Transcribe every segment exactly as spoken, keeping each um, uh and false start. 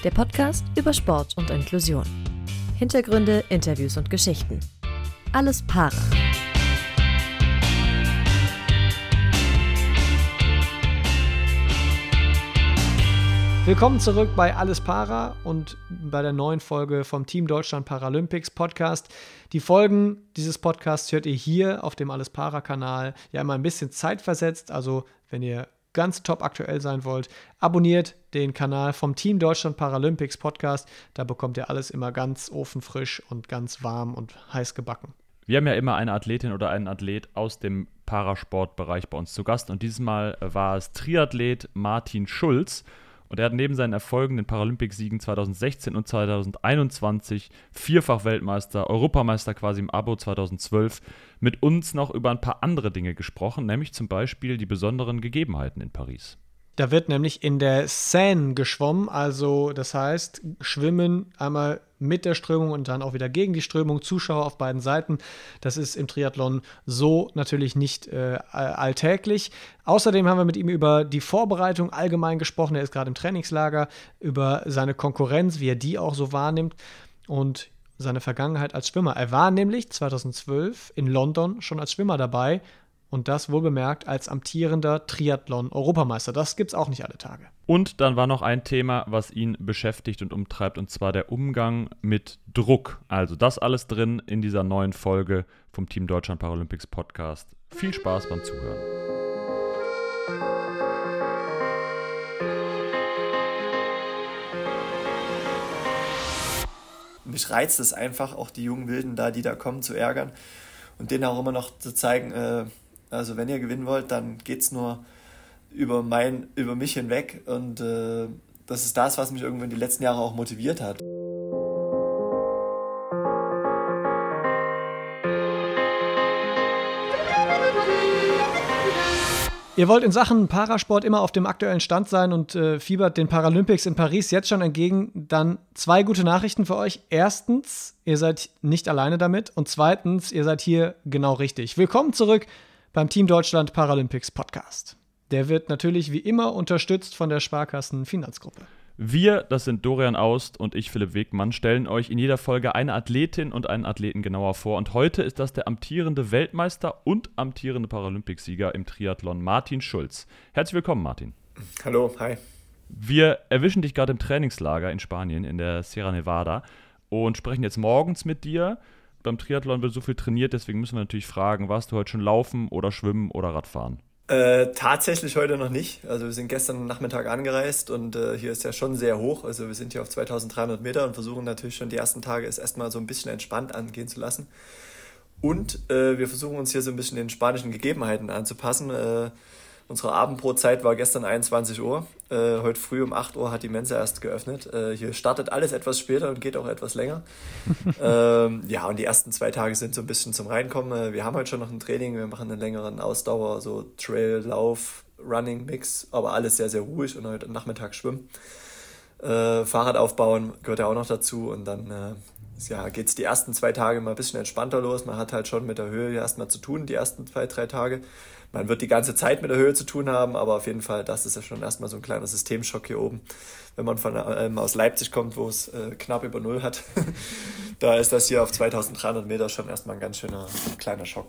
Der Podcast über Sport und Inklusion. Hintergründe, Interviews und Geschichten. Alles Para. Willkommen zurück bei Alles Para und bei der neuen Folge vom Team Deutschland Paralympics Podcast. Die Folgen dieses Podcasts hört ihr hier auf dem Alles Para Kanal ja immer ein bisschen zeitversetzt. Also wenn ihr ganz top aktuell sein wollt, abonniert den Kanal vom Team Deutschland Paralympics Podcast. Da bekommt ihr alles immer ganz ofenfrisch und ganz warm und heiß gebacken. Wir haben ja immer eine Athletin oder einen Athlet aus dem Parasportbereich bei uns zu Gast. Und dieses Mal war es Triathlet Martin Schulz. Und er hat neben seinen Erfolgen, den Paralympics-Siegen zweitausendsechzehn und zweitausendeinundzwanzig, Vierfach-Weltmeister, Europameister quasi im Abo zweitausendzwölf, mit uns noch über ein paar andere Dinge gesprochen, nämlich zum Beispiel die besonderen Gegebenheiten in Paris. Da wird nämlich in der Seine geschwommen, also das heißt, Schwimmen einmal mit der Strömung und dann auch wieder gegen die Strömung, Zuschauer auf beiden Seiten. Das ist im Triathlon so natürlich nicht äh, alltäglich. Außerdem haben wir mit ihm über die Vorbereitung allgemein gesprochen. Er ist gerade im Trainingslager, über seine Konkurrenz, wie er die auch so wahrnimmt und seine Vergangenheit als Schwimmer. Er war nämlich zweitausendzwölf in London schon als Schwimmer dabei. Und das wohlbemerkt als amtierender Triathlon-Europameister. Das gibt's auch nicht alle Tage. Und dann war noch ein Thema, was ihn beschäftigt und umtreibt, und zwar der Umgang mit Druck. Also das alles drin in dieser neuen Folge vom Team Deutschland Paralympics Podcast. Viel Spaß beim Zuhören. Mich reizt es einfach, auch die jungen Wilden da, die da kommen, zu ärgern und denen auch immer noch zu zeigen, äh, also wenn ihr gewinnen wollt, dann geht's nur über mein, über mich hinweg, und äh, das ist das, was mich irgendwann die letzten Jahre auch motiviert hat. Ihr wollt in Sachen Parasport immer auf dem aktuellen Stand sein und äh, fiebert den Paralympics in Paris jetzt schon entgegen. Dann zwei gute Nachrichten für euch. Erstens, ihr seid nicht alleine damit. Und zweitens, ihr seid hier genau richtig. Willkommen zurück beim Team Deutschland Paralympics Podcast. Der wird natürlich wie immer unterstützt von der Sparkassen Finanzgruppe. Wir, das sind Dorian Aust und ich, Philipp Wegmann, stellen euch in jeder Folge eine Athletin und einen Athleten genauer vor. Und heute ist das der amtierende Weltmeister und amtierende Paralympicsieger im Triathlon, Martin Schulz. Herzlich willkommen, Martin. Hallo, hi. Wir erwischen dich gerade im Trainingslager in Spanien, in der Sierra Nevada, und sprechen jetzt morgens mit dir. Beim Triathlon wird so viel trainiert, deswegen müssen wir natürlich fragen, warst du heute schon laufen oder schwimmen oder Radfahren? Äh, tatsächlich heute noch nicht. Also wir sind gestern Nachmittag angereist und äh, hier ist ja schon sehr hoch. Also wir sind hier auf zweitausenddreihundert Meter und versuchen natürlich schon die ersten Tage es erstmal so ein bisschen entspannt angehen zu lassen. Und äh, wir versuchen uns hier so ein bisschen den spanischen Gegebenheiten anzupassen. Äh, unsere Abendbrotzeit war gestern einundzwanzig Uhr. Äh, heute früh um acht Uhr hat die Mensa erst geöffnet. Äh, hier startet alles etwas später und geht auch etwas länger. ähm, ja, und die ersten zwei Tage sind so ein bisschen zum Reinkommen. Äh, wir haben heute schon noch ein Training, wir machen einen längeren Ausdauer, so Trail, Lauf, Running, Mix, aber alles sehr, sehr ruhig, und heute Nachmittag schwimmen. Äh, Fahrrad aufbauen gehört ja auch noch dazu, und dann äh, ja, geht es die ersten zwei Tage mal ein bisschen entspannter los. Man hat halt schon mit der Höhe erstmal zu tun, die ersten zwei, drei Tage. Man wird die ganze Zeit mit der Höhe zu tun haben, aber auf jeden Fall, das ist ja schon erstmal so ein kleiner Systemschock hier oben. Wenn man von ähm, aus Leipzig kommt, wo es äh, knapp über Null hat, da ist das hier auf zweitausenddreihundert Meter schon erstmal ein ganz schöner kleiner Schock.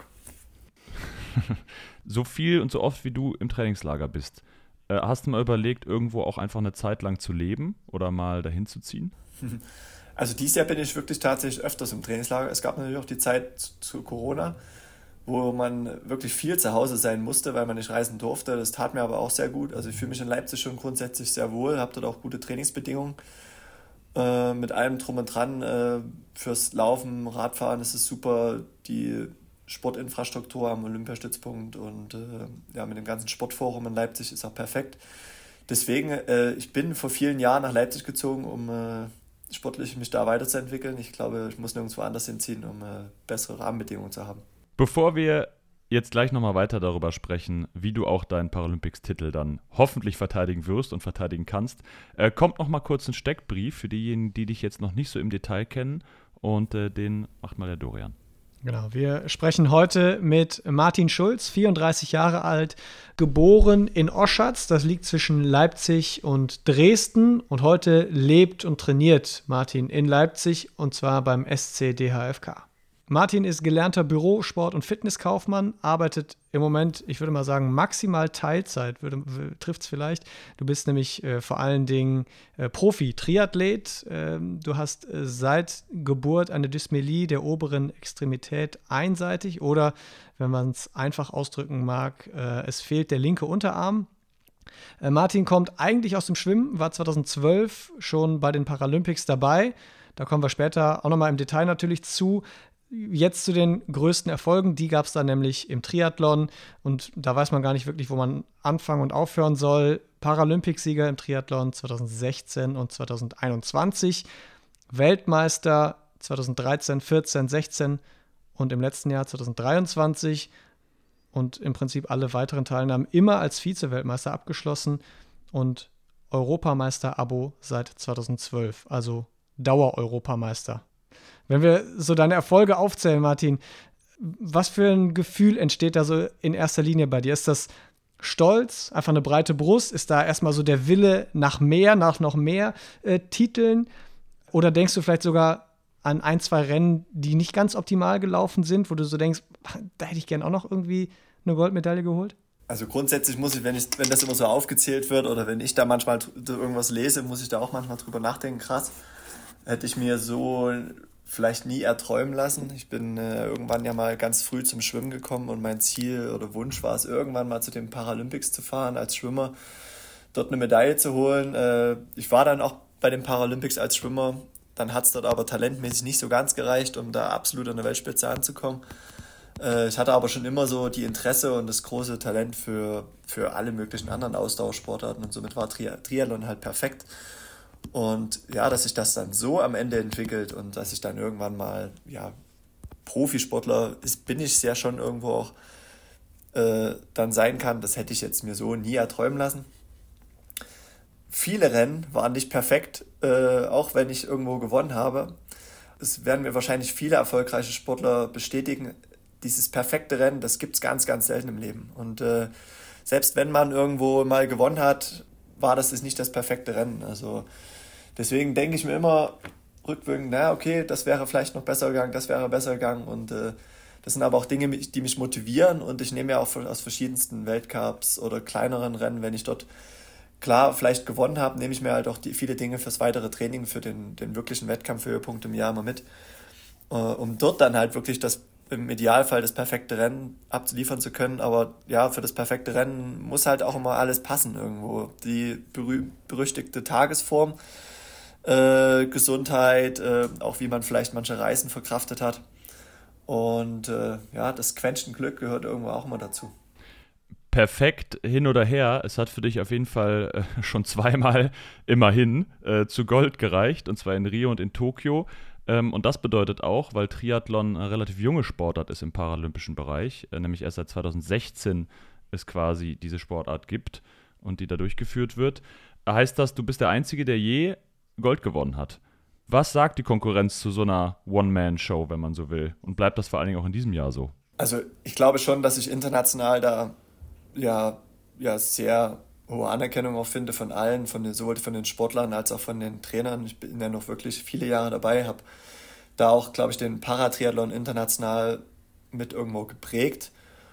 So viel und so oft, wie du im Trainingslager bist, äh, hast du mal überlegt, irgendwo auch einfach eine Zeit lang zu leben oder mal dahin zu ziehen? Also dieses Jahr bin ich wirklich tatsächlich öfters im Trainingslager. Es gab natürlich auch die Zeit zu, zu Corona, wo man wirklich viel zu Hause sein musste, weil man nicht reisen durfte. Das tat mir aber auch sehr gut. Also ich fühle mich in Leipzig schon grundsätzlich sehr wohl, habe dort auch gute Trainingsbedingungen. Äh, mit allem drum und dran, äh, fürs Laufen, Radfahren ist es super. Die Sportinfrastruktur am Olympiastützpunkt und äh, ja, mit dem ganzen Sportforum in Leipzig ist auch perfekt. Deswegen, äh, ich bin vor vielen Jahren nach Leipzig gezogen, um äh, sportlich mich da weiterzuentwickeln. Ich glaube, ich muss nirgendwo anders hinziehen, um äh, bessere Rahmenbedingungen zu haben. Bevor wir jetzt gleich nochmal weiter darüber sprechen, wie du auch deinen Paralympics-Titel dann hoffentlich verteidigen wirst und verteidigen kannst, äh, kommt nochmal kurz ein Steckbrief für diejenigen, die dich jetzt noch nicht so im Detail kennen, und äh, den macht mal der Dorian. Genau, wir sprechen heute mit Martin Schulz, vierunddreißig Jahre alt, geboren in Oschatz, das liegt zwischen Leipzig und Dresden, und heute lebt und trainiert Martin in Leipzig, und zwar beim S C D H F K. Martin ist gelernter Büro-, Sport- und Fitnesskaufmann, arbeitet im Moment, ich würde mal sagen, maximal Teilzeit, trifft es vielleicht. Du bist nämlich äh, vor allen Dingen äh, Profi-Triathlet. Ähm, du hast äh, seit Geburt eine Dysmelie der oberen Extremität einseitig, oder, wenn man es einfach ausdrücken mag, äh, es fehlt der linke Unterarm. Äh, Martin kommt eigentlich aus dem Schwimmen, war zweitausendzwölf schon bei den Paralympics dabei. Da kommen wir später auch nochmal im Detail natürlich zu. Jetzt zu den größten Erfolgen, die gab es dann nämlich im Triathlon, und da weiß man gar nicht wirklich, wo man anfangen und aufhören soll. Paralympicsieger im Triathlon zweitausendsechzehn und zweitausendeinundzwanzig, Weltmeister zweitausenddreizehn, vierzehn, sechzehn und im letzten Jahr zweitausenddreiundzwanzig, und im Prinzip alle weiteren Teilnahmen immer als Vize-Weltmeister abgeschlossen und Europameister-Abo seit zweitausendzwölf, also Dauer-Europameister. Wenn wir so deine Erfolge aufzählen, Martin, was für ein Gefühl entsteht da so in erster Linie bei dir? Ist das Stolz, einfach eine breite Brust? Ist da erstmal so der Wille nach mehr, nach noch mehr äh, Titeln? Oder denkst du vielleicht sogar an ein, zwei Rennen, die nicht ganz optimal gelaufen sind, wo du so denkst, da hätte ich gern auch noch irgendwie eine Goldmedaille geholt? Also grundsätzlich muss ich, wenn ich, wenn das immer so aufgezählt wird oder wenn ich da manchmal irgendwas lese, muss ich da auch manchmal drüber nachdenken, krass, hätte ich mir so vielleicht nie erträumen lassen. Ich bin äh, irgendwann ja mal ganz früh zum Schwimmen gekommen, und mein Ziel oder Wunsch war es, irgendwann mal zu den Paralympics zu fahren als Schwimmer, dort eine Medaille zu holen. Äh, ich war dann auch bei den Paralympics als Schwimmer, dann hat es dort aber talentmäßig nicht so ganz gereicht, um da absolut an der Weltspitze anzukommen. Äh, ich hatte aber schon immer so die Interesse und das große Talent für, für alle möglichen anderen Ausdauersportarten, und somit war Tri- Triathlon halt perfekt. Und ja, dass sich das dann so am Ende entwickelt und dass ich dann irgendwann mal, ja, Profisportler ist, bin ich ja schon irgendwo auch äh, dann sein kann, das hätte ich jetzt mir so nie erträumen lassen. Viele Rennen waren nicht perfekt, äh, auch wenn ich irgendwo gewonnen habe. Es werden mir wahrscheinlich viele erfolgreiche Sportler bestätigen, dieses perfekte Rennen, das gibt es ganz, ganz selten im Leben. Und äh, selbst wenn man irgendwo mal gewonnen hat, war das nicht das perfekte Rennen. Also deswegen denke ich mir immer rückwirkend, na okay, das wäre vielleicht noch besser gegangen, das wäre besser gegangen. Und äh, das sind aber auch Dinge, die mich motivieren. Und ich nehme ja auch aus verschiedensten Weltcups oder kleineren Rennen, wenn ich dort klar vielleicht gewonnen habe, nehme ich mir halt auch die, viele Dinge fürs weitere Training, für den, den wirklichen Wettkampfhöhepunkt im Jahr immer mit, äh, um dort dann halt wirklich das im Idealfall das perfekte Rennen abzuliefern zu können. Aber ja, für das perfekte Rennen muss halt auch immer alles passen irgendwo. Die berüh- berüchtigte Tagesform, äh, Gesundheit, äh, auch wie man vielleicht manche Reisen verkraftet hat. Und äh, ja, das Quäntchen Glück gehört irgendwo auch immer dazu. Perfekt hin oder her. Es hat für dich auf jeden Fall äh, schon zweimal immerhin äh, zu Gold gereicht, und zwar in Rio und in Tokio. Ähm, und das bedeutet auch, weil Triathlon eine relativ junge Sportart ist im paralympischen Bereich, äh, nämlich erst seit zweitausendsechzehn es quasi diese Sportart gibt und die da durchgeführt wird, heißt das, du bist der Einzige, der je Gold gewonnen hat. Was sagt die Konkurrenz zu so einer One-Man-Show, wenn man so will? Und bleibt das vor allen Dingen auch in diesem Jahr so? Also ich glaube schon, dass ich international da ja, ja sehr hohe Anerkennung auch finde von allen, von den, sowohl von den Sportlern als auch von den Trainern. Ich bin ja noch wirklich viele Jahre dabei, habe da auch, glaube ich, den Paratriathlon international mit irgendwo geprägt.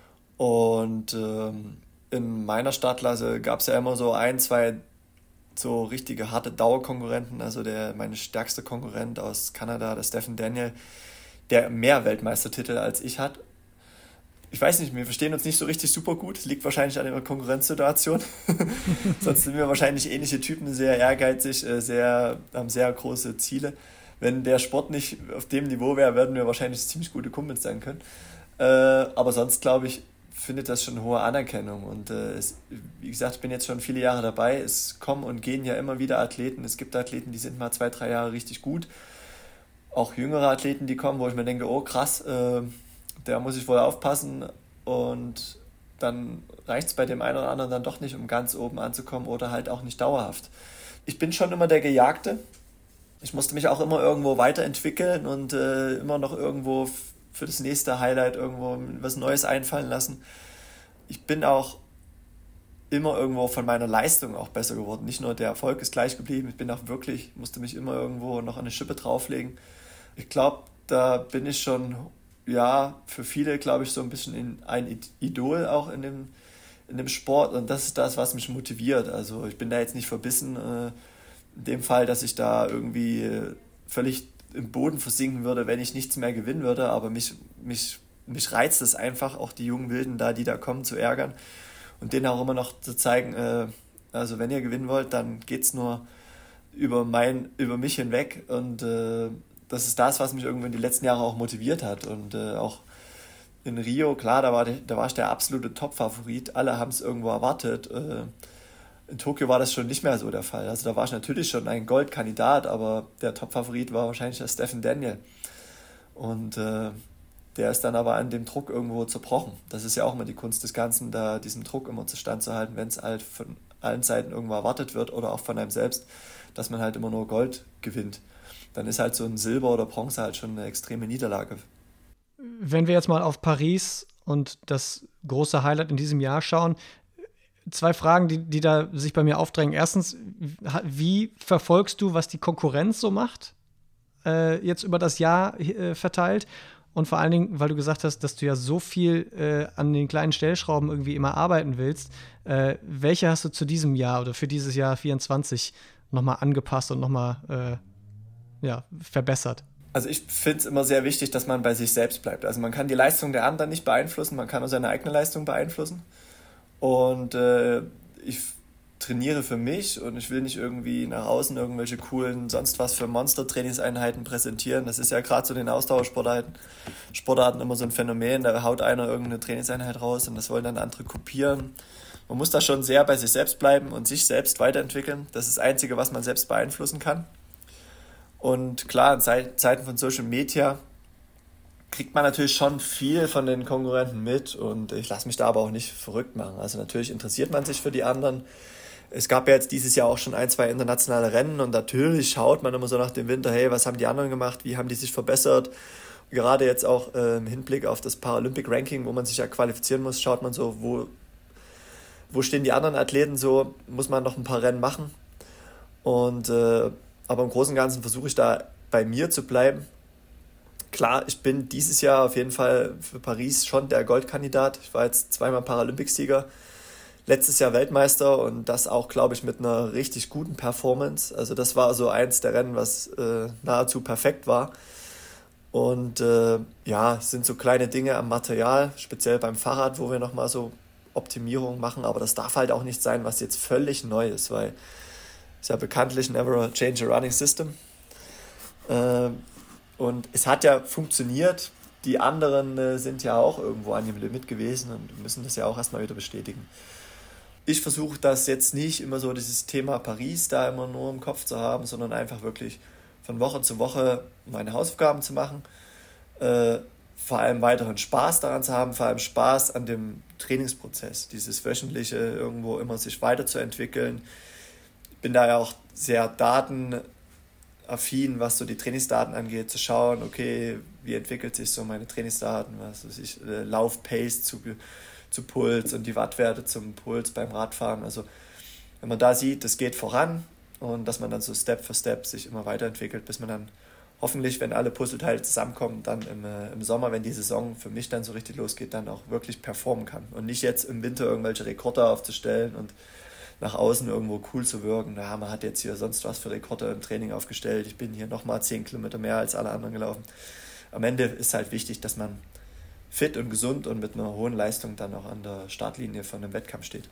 Und ähm, in meiner Startklasse gab es ja immer so ein, zwei so richtige harte Dauerkonkurrenten. Also der meine stärkste Konkurrent aus Kanada, der Stephen Daniel, der mehr Weltmeistertitel als ich hat. Ich weiß nicht, wir verstehen uns nicht so richtig super gut. Liegt wahrscheinlich an der Konkurrenzsituation. Sonst sind wir wahrscheinlich ähnliche Typen, sehr ehrgeizig, sehr, haben sehr große Ziele. Wenn der Sport nicht auf dem Niveau wäre, würden wir wahrscheinlich ziemlich gute Kumpels sein können. Aber sonst, glaube ich, findet das schon hohe Anerkennung. Und es, wie gesagt, ich bin jetzt schon viele Jahre dabei. Es kommen und gehen ja immer wieder Athleten. Es gibt Athleten, die sind mal zwei, drei Jahre richtig gut. Auch jüngere Athleten, die kommen, wo ich mir denke, oh krass, äh, der muss ich wohl aufpassen, und dann reicht es bei dem einen oder anderen dann doch nicht, um ganz oben anzukommen, oder halt auch nicht dauerhaft. Ich bin schon immer der Gejagte. Ich musste mich auch immer irgendwo weiterentwickeln und äh, immer noch irgendwo f- für das nächste Highlight irgendwo was Neues einfallen lassen. Ich bin auch immer irgendwo von meiner Leistung auch besser geworden. Nicht nur der Erfolg ist gleich geblieben, ich bin auch wirklich, musste mich immer irgendwo noch eine Schippe drauflegen. Ich glaube, da bin ich schon, ja, für viele, glaube ich, so ein bisschen ein Idol auch in dem, in dem Sport, und das ist das, was mich motiviert. Also ich bin da jetzt nicht verbissen, äh, in dem Fall, dass ich da irgendwie völlig im Boden versinken würde, wenn ich nichts mehr gewinnen würde, aber mich, mich, mich reizt es einfach, auch die jungen Wilden da, die da kommen, zu ärgern und denen auch immer noch zu zeigen, äh, also wenn ihr gewinnen wollt, dann geht es nur über, mein, über mich hinweg, und äh, das ist das, was mich irgendwann die letzten Jahre auch motiviert hat. Und äh, auch in Rio, klar, da war, der, da war ich der absolute Top-Favorit, alle haben es irgendwo erwartet. Äh, in Tokio war das schon nicht mehr so der Fall. Also da war ich natürlich schon ein Goldkandidat, aber der Top-Favorit war wahrscheinlich der Stephen Daniel. Und äh, der ist dann aber an dem Druck irgendwo zerbrochen. Das ist ja auch immer die Kunst des Ganzen, da diesen Druck immer zu Stand zu halten, wenn es halt von allen Seiten irgendwo erwartet wird oder auch von einem selbst, dass man halt immer nur Gold gewinnt. Dann ist halt so ein Silber oder Bronze halt schon eine extreme Niederlage. Wenn wir jetzt mal auf Paris und das große Highlight in diesem Jahr schauen, zwei Fragen, die, die da sich bei mir aufdrängen. Erstens, wie verfolgst du, was die Konkurrenz so macht, äh, jetzt über das Jahr äh, verteilt? Und vor allen Dingen, weil du gesagt hast, dass du ja so viel äh, an den kleinen Stellschrauben irgendwie immer arbeiten willst, äh, welche hast du zu diesem Jahr oder für dieses Jahr vierundzwanzig nochmal angepasst und nochmal äh, ja, verbessert? Also ich finde es immer sehr wichtig, dass man bei sich selbst bleibt. Also man kann die Leistung der anderen nicht beeinflussen, man kann nur seine eigene Leistung beeinflussen. Und äh, ich trainiere für mich und ich will nicht irgendwie nach außen irgendwelche coolen, sonst was für Monster-Trainingseinheiten präsentieren. Das ist ja gerade so in den Ausdauersportarten Sportarten immer so ein Phänomen, da haut einer irgendeine Trainingseinheit raus und das wollen dann andere kopieren. Man muss da schon sehr bei sich selbst bleiben und sich selbst weiterentwickeln. Das ist das Einzige, was man selbst beeinflussen kann. Und klar, in Zeiten von Social Media kriegt man natürlich schon viel von den Konkurrenten mit, und ich lasse mich da aber auch nicht verrückt machen. Also natürlich interessiert man sich für die anderen. Es gab ja jetzt dieses Jahr auch schon ein, zwei internationale Rennen, und natürlich schaut man immer so nach dem Winter, hey, was haben die anderen gemacht, wie haben die sich verbessert? Gerade jetzt auch äh, im Hinblick auf das Paralympic Ranking, wo man sich ja qualifizieren muss, schaut man so, wo, wo stehen die anderen Athleten so, muss man noch ein paar Rennen machen. Und äh, aber im Großen und Ganzen versuche ich da bei mir zu bleiben. Klar, ich bin dieses Jahr auf jeden Fall für Paris schon der Goldkandidat. Ich war jetzt zweimal Paralympicsieger, letztes Jahr Weltmeister, und das auch, glaube ich, mit einer richtig guten Performance. Also das war so eins der Rennen, was äh, nahezu perfekt war. Und äh, ja, es sind so kleine Dinge am Material, speziell beim Fahrrad, wo wir nochmal so Optimierung machen. Aber das darf halt auch nicht sein, was jetzt völlig neu ist, weil es ja bekanntlich never change a running system. Äh, Und es hat ja funktioniert. Die anderen äh, sind ja auch irgendwo an dem Limit gewesen und müssen das ja auch erstmal wieder bestätigen. Ich versuche das jetzt nicht immer so, dieses Thema Paris da immer nur im Kopf zu haben, sondern einfach wirklich von Woche zu Woche meine Hausaufgaben zu machen. Äh, vor allem weiteren Spaß daran zu haben, vor allem Spaß an dem Trainingsprozess, dieses wöchentliche irgendwo immer sich weiterzuentwickeln. Ich bin da ja auch sehr daten affin, was so die Trainingsdaten angeht, zu schauen, okay, wie entwickelt sich so meine Trainingsdaten, was weiß ich, äh, Lauf-Pace zu, zu Puls und die Wattwerte zum Puls beim Radfahren. Also wenn man da sieht, das geht voran, und dass man dann so Step für Step sich immer weiterentwickelt, bis man dann hoffentlich, wenn alle Puzzleteile zusammenkommen, dann im, äh, im Sommer, wenn die Saison für mich dann so richtig losgeht, dann auch wirklich performen kann. Und nicht jetzt im Winter irgendwelche Rekorde aufzustellen und nach außen irgendwo cool zu wirken. Ja, man hat jetzt hier sonst was für Rekorde im Training aufgestellt. Ich bin hier nochmal zehn Kilometer mehr als alle anderen gelaufen. Am Ende ist halt wichtig, dass man fit und gesund und mit einer hohen Leistung dann auch an der Startlinie von einem Wettkampf steht.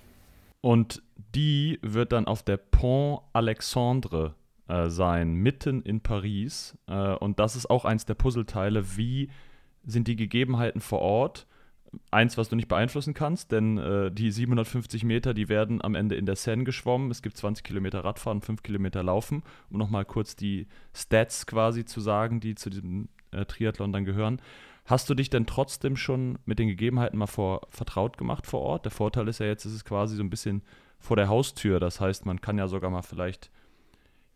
Und die wird dann auf der Pont Alexandre äh, sein, mitten in Paris. Äh, und das ist auch eins der Puzzleteile. Wie sind die Gegebenheiten vor Ort? Eins, was du nicht beeinflussen kannst, denn äh, die siebenhundertfünfzig Meter, die werden am Ende in der Seine geschwommen. Es gibt zwanzig Kilometer Radfahren, fünf Kilometer Laufen. Um nochmal kurz die Stats quasi zu sagen, die zu diesem äh, Triathlon dann gehören. Hast du dich denn trotzdem schon mit den Gegebenheiten mal vor, vertraut gemacht vor Ort? Der Vorteil ist ja jetzt, es ist quasi so ein bisschen vor der Haustür. Das heißt, man kann ja sogar mal vielleicht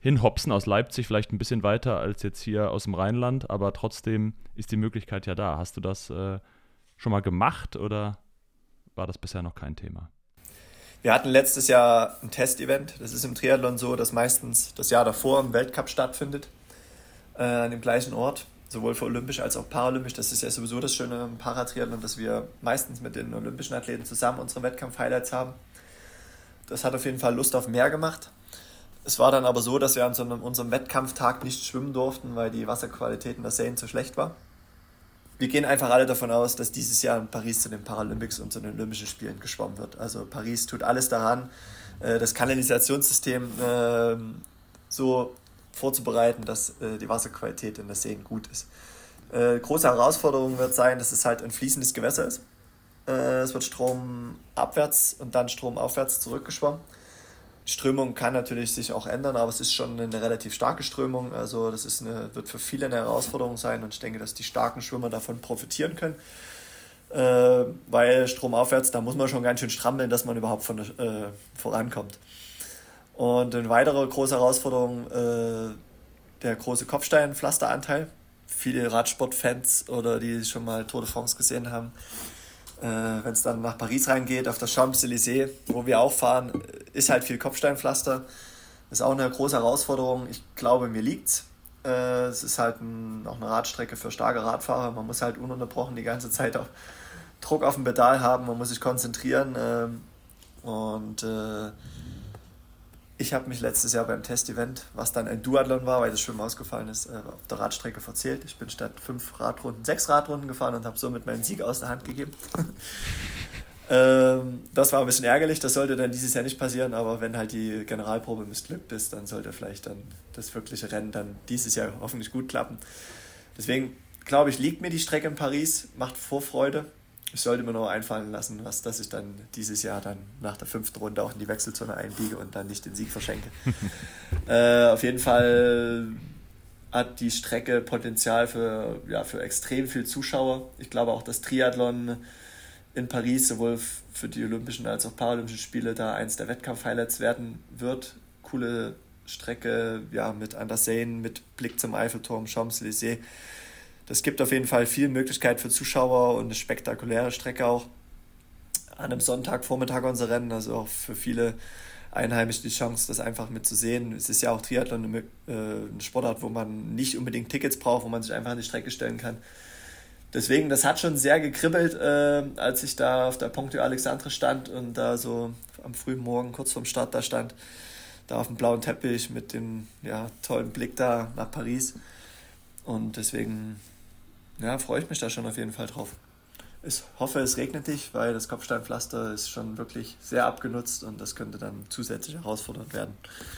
hinhopsen aus Leipzig, vielleicht ein bisschen weiter als jetzt hier aus dem Rheinland, aber trotzdem ist die Möglichkeit ja da. Hast du das äh, schon mal gemacht oder war das bisher noch kein Thema? Wir hatten letztes Jahr ein Testevent. Das ist im Triathlon so, dass meistens das Jahr davor im Weltcup stattfindet, äh, an dem gleichen Ort, sowohl für Olympisch als auch Paralympisch. Das ist ja sowieso das Schöne im Paratriathlon, dass wir meistens mit den olympischen Athleten zusammen unsere Wettkampf-Highlights haben. Das hat auf jeden Fall Lust auf mehr gemacht. Es war dann aber so, dass wir an so einem, unserem Wettkampftag nicht schwimmen durften, weil die Wasserqualität in der Seine zu schlecht war. Wir gehen einfach alle davon aus, dass dieses Jahr in Paris zu den Paralympics und zu den Olympischen Spielen geschwommen wird. Also Paris tut alles daran, das Kanalisationssystem so vorzubereiten, dass die Wasserqualität in der Seine gut ist. Große Herausforderung wird sein, dass es halt ein fließendes Gewässer ist. Es wird stromabwärts und dann stromaufwärts zurückgeschwommen. Die Strömung kann natürlich sich auch ändern, aber es ist schon eine relativ starke Strömung. Also das ist eine, wird für viele eine Herausforderung sein und ich denke, dass die starken Schwimmer davon profitieren können. Äh, weil stromaufwärts, da muss man schon ganz schön strampeln, dass man überhaupt von, äh, vorankommt. Und eine weitere große Herausforderung, äh, der große Kopfsteinpflasteranteil. Viele Radsportfans oder die schon mal Tour de France gesehen haben, Äh, wenn es dann nach Paris reingeht, auf das Champs-Élysées, wo wir auch fahren, ist halt viel Kopfsteinpflaster. Das ist auch eine große Herausforderung. Ich glaube, mir liegt's. Äh, es ist halt ein, auch eine Radstrecke für starke Radfahrer. Man muss halt ununterbrochen die ganze Zeit auch Druck auf dem Pedal haben. Man muss sich konzentrieren. Äh, und äh, ich habe mich letztes Jahr beim Testevent, was dann ein Duathlon war, weil das Schwimmen ausgefallen ist, auf der Radstrecke verzählt. Ich bin statt fünf Radrunden sechs Radrunden gefahren und habe somit meinen Sieg aus der Hand gegeben. ähm, das war ein bisschen ärgerlich, das sollte dann dieses Jahr nicht passieren, aber wenn halt die Generalprobe missglückt ist, dann sollte vielleicht dann das wirkliche Rennen dann dieses Jahr hoffentlich gut klappen. Deswegen glaube ich, liegt mir die Strecke in Paris, macht Vorfreude. Ich sollte mir noch einfallen lassen, was, dass ich dann dieses Jahr dann nach der fünften Runde auch in die Wechselzone einbiege und dann nicht den Sieg verschenke. äh, auf jeden Fall hat die Strecke Potenzial für, ja, für extrem viel Zuschauer. Ich glaube auch, dass Triathlon in Paris sowohl für die Olympischen als auch Paralympischen Spiele da eins der Wettkampf-Highlights werden wird. Coole Strecke, ja, mit an der Seine, mit Blick zum Eiffelturm, Champs-Élysées. Das gibt auf jeden Fall viel Möglichkeit für Zuschauer und eine spektakuläre Strecke auch. An einem Sonntagvormittag unser Rennen, also auch für viele Einheimische die Chance, das einfach mitzusehen. Es ist ja auch Triathlon eine, äh, eine Sportart, wo man nicht unbedingt Tickets braucht, wo man sich einfach an die Strecke stellen kann. Deswegen, das hat schon sehr gekribbelt, äh, als ich da auf der Pont du Alexandre stand und da so am frühen Morgen, kurz vorm Start da stand, da auf dem blauen Teppich mit dem ja, tollen Blick da nach Paris. Und deswegen ja, freue ich mich da schon auf jeden Fall drauf. Ich hoffe, es regnet nicht, weil das Kopfsteinpflaster ist schon wirklich sehr abgenutzt und das könnte dann zusätzlich herausfordernd werden.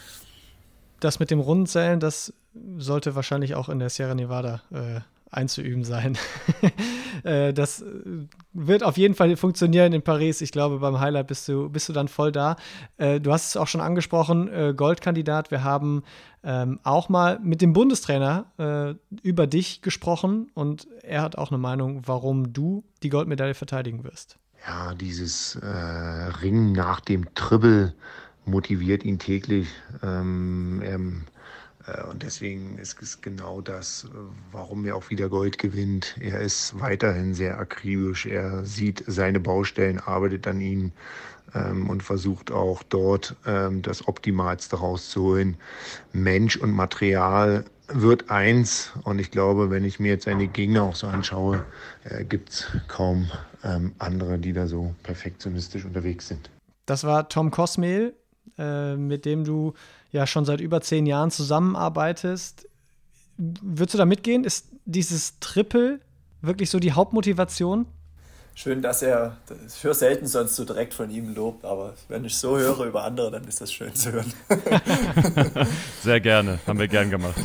Das mit dem Rundenzählen, das sollte wahrscheinlich auch in der Sierra Nevada äh, einzuüben sein. äh, das wird auf jeden Fall funktionieren in Paris. Ich glaube, beim Highlight bist du, bist du dann voll da. Äh, du hast es auch schon angesprochen, äh, Goldkandidat. Wir haben ähm, auch mal mit dem Bundestrainer äh, über dich gesprochen und er hat auch eine Meinung, warum du die Goldmedaille verteidigen wirst. Ja, dieses äh, Ringen nach dem Triple motiviert ihn täglich. Ähm, er Und deswegen ist es genau das, warum er auch wieder Gold gewinnt. Er ist weiterhin sehr akribisch. Er sieht seine Baustellen, arbeitet an ihnen ähm, und versucht auch dort ähm, das Optimalste rauszuholen. Mensch und Material wird eins. Und ich glaube, wenn ich mir jetzt seine Gegner auch so anschaue, äh, gibt es kaum ähm, andere, die da so perfektionistisch unterwegs sind. Das war Tom Kosmel, äh, mit dem du ja schon seit über zehn Jahren zusammenarbeitest. Würdest du da mitgehen? Ist dieses Triple wirklich so die Hauptmotivation? Schön, dass er, ich höre selten sonst so direkt von ihm Lob, aber wenn ich so höre über andere, dann ist das schön zu hören. Sehr gerne, haben wir gern gemacht.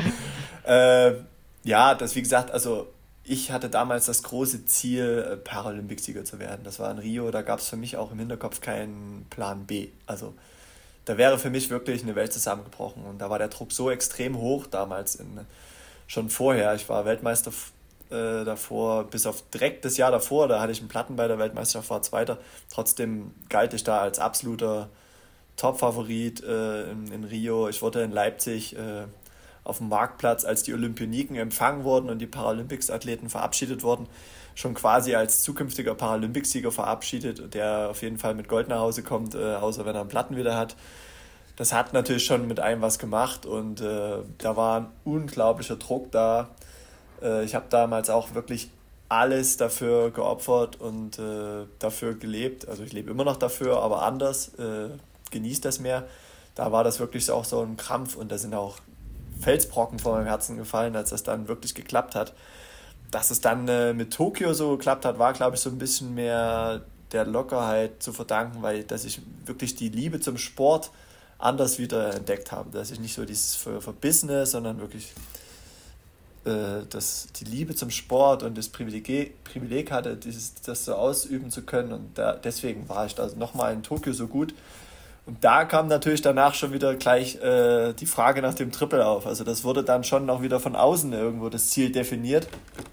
äh, ja, das wie gesagt, also ich hatte damals das große Ziel, Paralympicsieger zu werden. Das war in Rio, da gab es für mich auch im Hinterkopf keinen Plan B. Also da wäre für mich wirklich eine Welt zusammengebrochen. Und da war der Druck so extrem hoch damals, in, schon vorher. Ich war Weltmeister äh, davor, bis auf direkt das Jahr davor, da hatte ich einen Platten bei der Weltmeisterschaft, war Zweiter. Trotzdem galt ich da als absoluter Top-Favorit äh, in, in Rio. Ich wurde in Leipzig äh, auf dem Marktplatz, als die Olympioniken empfangen wurden und die Paralympics-Athleten verabschiedet wurden, schon quasi als zukünftiger Paralympicsieger verabschiedet, der auf jeden Fall mit Gold nach Hause kommt, äh, außer wenn er einen Platten wieder hat. Das hat natürlich schon mit einem was gemacht und äh, da war ein unglaublicher Druck da. Äh, ich habe damals auch wirklich alles dafür geopfert und äh, dafür gelebt. Also ich lebe immer noch dafür, aber anders, äh, genieße das mehr. Da war das wirklich auch so ein Krampf und da sind auch Felsbrocken vor meinem Herzen gefallen, als das dann wirklich geklappt hat. Dass es dann äh, mit Tokio so geklappt hat, war, glaube ich, so ein bisschen mehr der Lockerheit zu verdanken, weil dass ich wirklich die Liebe zum Sport anders wieder entdeckt habe. Dass ich nicht so dieses Verbissene, sondern wirklich äh, das, die Liebe zum Sport und das Privileg, Privileg hatte, dieses, das so ausüben zu können. Und da, deswegen war ich da nochmal in Tokio so gut. Und da kam natürlich danach schon wieder gleich äh, die Frage nach dem Triple auf. Also das wurde dann schon noch wieder von außen irgendwo das Ziel definiert.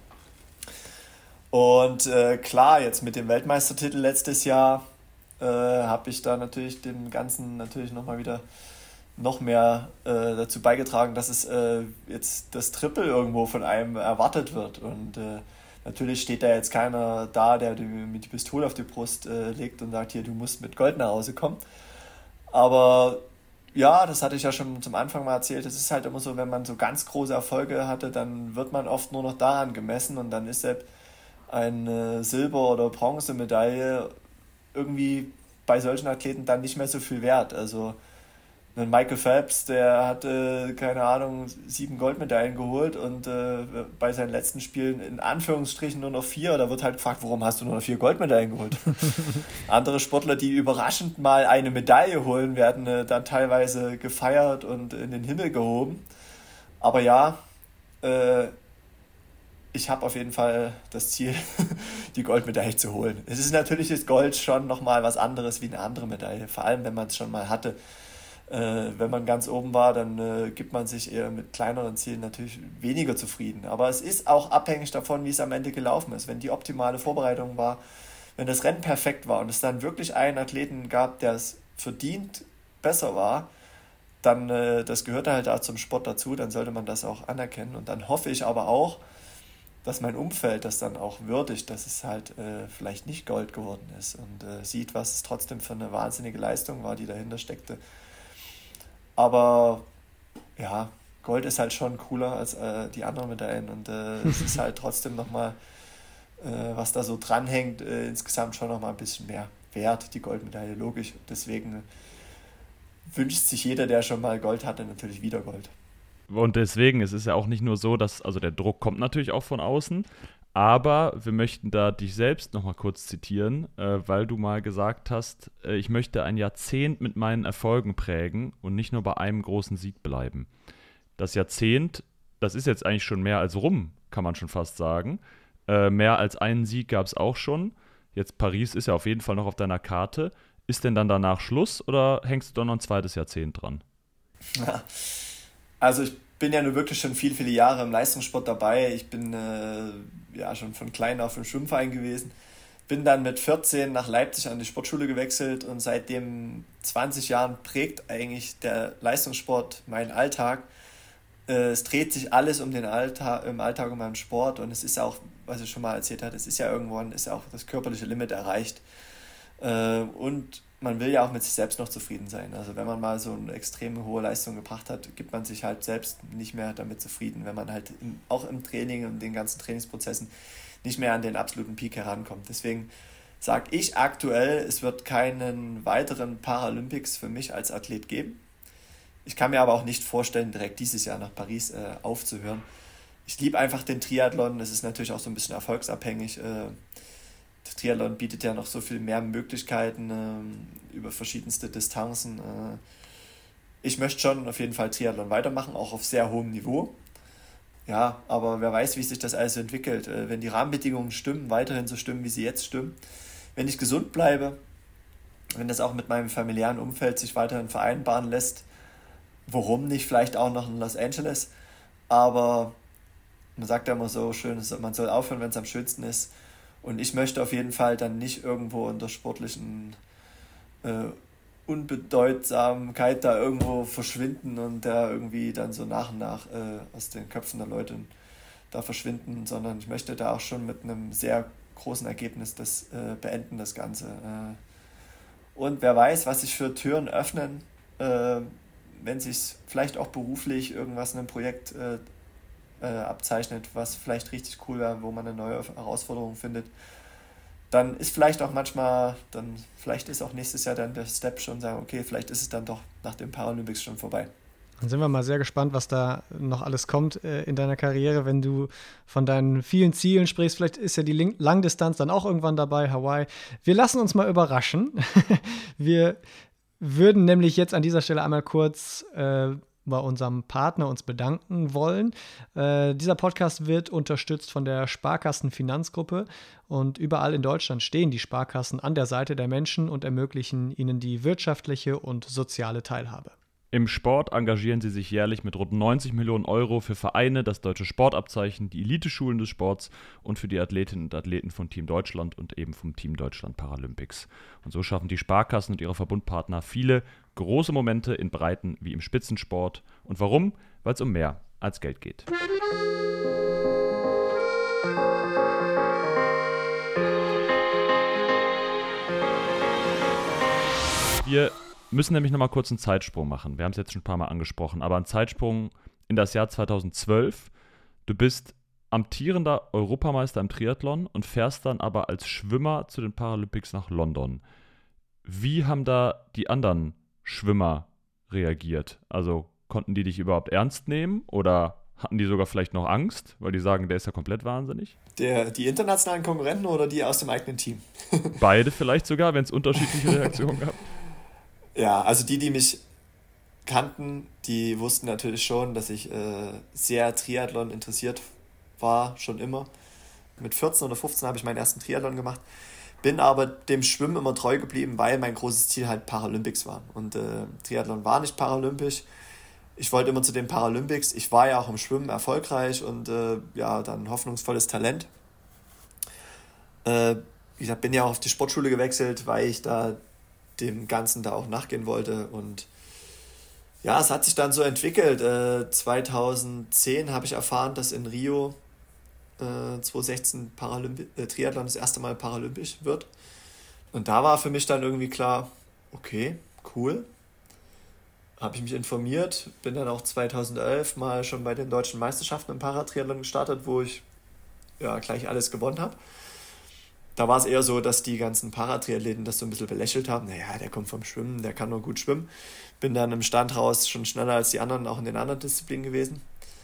Und äh, klar, jetzt mit dem Weltmeistertitel letztes Jahr äh, habe ich da natürlich dem Ganzen natürlich nochmal wieder noch mehr äh, dazu beigetragen, dass es äh, jetzt das Triple irgendwo von einem erwartet wird. Und äh, natürlich steht da jetzt keiner da, der mit die Pistole auf die Brust äh, legt und sagt, hier, du musst mit Gold nach Hause kommen. Aber ja, das hatte ich ja schon zum Anfang mal erzählt, es ist halt immer so, wenn man so ganz große Erfolge hatte, dann wird man oft nur noch daran gemessen und dann ist selbst eine Silber- oder Bronzemedaille irgendwie bei solchen Athleten dann nicht mehr so viel wert. Also ein Michael Phelps, der hatte, keine Ahnung, sieben Goldmedaillen geholt und äh, bei seinen letzten Spielen in Anführungsstrichen nur noch vier. Da wird halt gefragt, warum hast du nur noch vier Goldmedaillen geholt? Andere Sportler, die überraschend mal eine Medaille holen, werden äh, dann teilweise gefeiert und in den Himmel gehoben. Aber ja, äh, ich habe auf jeden Fall das Ziel, die Goldmedaille zu holen. Es ist natürlich das Gold schon nochmal was anderes wie eine andere Medaille, vor allem wenn man es schon mal hatte. Äh, wenn man ganz oben war, dann äh, gibt man sich eher mit kleineren Zielen natürlich weniger zufrieden. Aber es ist auch abhängig davon, wie es am Ende gelaufen ist. Wenn die optimale Vorbereitung war, wenn das Rennen perfekt war und es dann wirklich einen Athleten gab, der es verdient besser war, dann, äh, das gehört halt auch zum Sport dazu, dann sollte man das auch anerkennen. Und dann hoffe ich aber auch, dass mein Umfeld das dann auch würdigt, dass es halt äh, vielleicht nicht Gold geworden ist und äh, sieht, was es trotzdem für eine wahnsinnige Leistung war, die dahinter steckte. Aber ja, Gold ist halt schon cooler als äh, die anderen Medaillen und äh, es ist halt trotzdem nochmal, äh, was da so dranhängt, äh, insgesamt schon nochmal ein bisschen mehr wert, die Goldmedaille, logisch. Deswegen wünscht sich jeder, der schon mal Gold hatte, natürlich wieder Gold. Und deswegen, es ist ja auch nicht nur so, dass, also der Druck kommt natürlich auch von außen, aber wir möchten da dich selbst nochmal kurz zitieren, äh, weil du mal gesagt hast, äh, ich möchte ein Jahrzehnt mit meinen Erfolgen prägen und nicht nur bei einem großen Sieg bleiben. Das Jahrzehnt, das ist jetzt eigentlich schon mehr als rum, kann man schon fast sagen. Äh, mehr als einen Sieg gab es auch schon. Jetzt Paris ist ja auf jeden Fall noch auf deiner Karte. Ist denn dann danach Schluss oder hängst du da noch ein zweites Jahrzehnt dran? Ja. Also ich bin ja nur wirklich schon viele, viele Jahre im Leistungssport dabei. Ich bin äh, ja schon von klein auf im Schwimmverein gewesen. Bin dann mit vierzehn nach Leipzig an die Sportschule gewechselt und seitdem zwanzig Jahren prägt eigentlich der Leistungssport meinen Alltag. Äh, es dreht sich alles um den Alltag, im Alltag um meinen Sport und es ist auch, was ich schon mal erzählt habe, es ist ja irgendwann ist auch das körperliche Limit erreicht. Äh, und man will ja auch mit sich selbst noch zufrieden sein. Also wenn man mal so eine extrem hohe Leistung gebracht hat, gibt man sich halt selbst nicht mehr damit zufrieden, wenn man halt im, auch im Training und den ganzen Trainingsprozessen nicht mehr an den absoluten Peak herankommt. Deswegen sage ich aktuell, es wird keinen weiteren Paralympics für mich als Athlet geben. Ich kann mir aber auch nicht vorstellen, direkt dieses Jahr nach Paris äh, aufzuhören. Ich liebe einfach den Triathlon, das ist natürlich auch so ein bisschen erfolgsabhängig. Äh, Der Triathlon bietet ja noch so viel mehr Möglichkeiten äh, über verschiedenste Distanzen. Äh. Ich möchte schon auf jeden Fall Triathlon weitermachen, auch auf sehr hohem Niveau. Ja, aber wer weiß, wie sich das alles entwickelt. Äh, wenn die Rahmenbedingungen stimmen, weiterhin so stimmen, wie sie jetzt stimmen. Wenn ich gesund bleibe, wenn das auch mit meinem familiären Umfeld sich weiterhin vereinbaren lässt, warum nicht vielleicht auch noch in Los Angeles. Aber man sagt ja immer so schön, man soll aufhören, wenn es am schönsten ist. Und ich möchte auf jeden Fall dann nicht irgendwo unter sportlichen äh, Unbedeutsamkeit da irgendwo verschwinden und da irgendwie dann so nach und nach äh, aus den Köpfen der Leute da verschwinden, sondern ich möchte da auch schon mit einem sehr großen Ergebnis das äh, beenden, das Ganze. Äh, und wer weiß, was sich für Türen öffnen, äh, wenn sich vielleicht auch beruflich irgendwas in einem Projekt äh, äh, abzeichnet, was vielleicht richtig cool wäre, wo man eine neue Herausforderung findet. Dann ist vielleicht auch manchmal, dann vielleicht ist auch nächstes Jahr dann der Step schon sagen, okay, vielleicht ist es dann doch nach den Paralympics schon vorbei. Dann sind wir mal sehr gespannt, was da noch alles kommt äh, in deiner Karriere, wenn du von deinen vielen Zielen sprichst. Vielleicht ist ja die Ling- Langdistanz dann auch irgendwann dabei, Hawaii. Wir lassen uns mal überraschen. Wir würden nämlich jetzt an dieser Stelle einmal kurz äh, bei unserem Partner uns bedanken wollen. Äh, dieser Podcast wird unterstützt von der Sparkassen-Finanzgruppe und überall in Deutschland stehen die Sparkassen an der Seite der Menschen und ermöglichen ihnen die wirtschaftliche und soziale Teilhabe. Im Sport engagieren sie sich jährlich mit rund neunzig Millionen Euro für Vereine, das deutsche Sportabzeichen, die Eliteschulen des Sports und für die Athletinnen und Athleten von Team Deutschland und eben vom Team Deutschland Paralympics. Und so schaffen die Sparkassen und ihre Verbundpartner viele große Momente in Breiten wie im Spitzensport. Und warum? Weil es um mehr als Geld geht. Wir müssen nämlich nochmal kurz einen Zeitsprung machen. Wir haben es jetzt schon ein paar Mal angesprochen, aber einen Zeitsprung in das Jahr zweitausendzwölf. Du bist amtierender Europameister im Triathlon und fährst dann aber als Schwimmer zu den Paralympics nach London. Wie haben da die anderen Schwimmer reagiert? Also konnten die dich überhaupt ernst nehmen oder hatten die sogar vielleicht noch Angst, weil die sagen, der ist ja komplett wahnsinnig? Der, die internationalen Konkurrenten oder die aus dem eigenen Team? Beide vielleicht sogar, wenn es unterschiedliche Reaktionen gab. Ja, also die, die mich kannten, die wussten natürlich schon, dass ich äh, sehr Triathlon interessiert war, schon immer. Mit vierzehn oder fünfzehn habe ich meinen ersten Triathlon gemacht, bin aber dem Schwimmen immer treu geblieben, weil mein großes Ziel halt Paralympics war. Und äh, Triathlon war nicht paralympisch. Ich wollte immer zu den Paralympics. Ich war ja auch im Schwimmen erfolgreich und äh, ja, dann hoffnungsvolles Talent. Äh, ich bin ja auch auf die Sportschule gewechselt, weil ich da dem Ganzen da auch nachgehen wollte und ja, es hat sich dann so entwickelt. Äh, zweitausendzehn habe ich erfahren, dass in Rio äh, zweitausendsechzehn Paralympi- äh, Triathlon das erste Mal paralympisch wird und da war für mich dann irgendwie klar, okay, cool, habe ich mich informiert, bin dann auch zweitausendelf mal schon bei den deutschen Meisterschaften im Paratriathlon gestartet, wo ich ja gleich alles gewonnen habe. Da war es eher so, dass die ganzen Paratriathleten das so ein bisschen belächelt haben. Naja, der kommt vom Schwimmen, der kann nur gut schwimmen. Bin dann im Stand raus schon schneller als die anderen, auch in den anderen Disziplinen gewesen.